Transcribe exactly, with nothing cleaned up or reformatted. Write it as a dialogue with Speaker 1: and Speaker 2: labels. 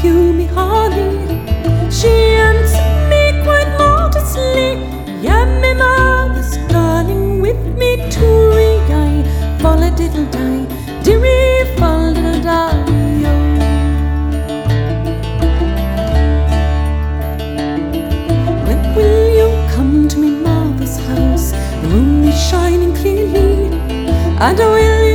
Speaker 1: you, me honey. She answered me quite modestly, yeah, me mother's darling, with me too. I fall a diddle die, dearie, fall diddle die. When will you come to me mother's house? The moon is shining clearly, and will you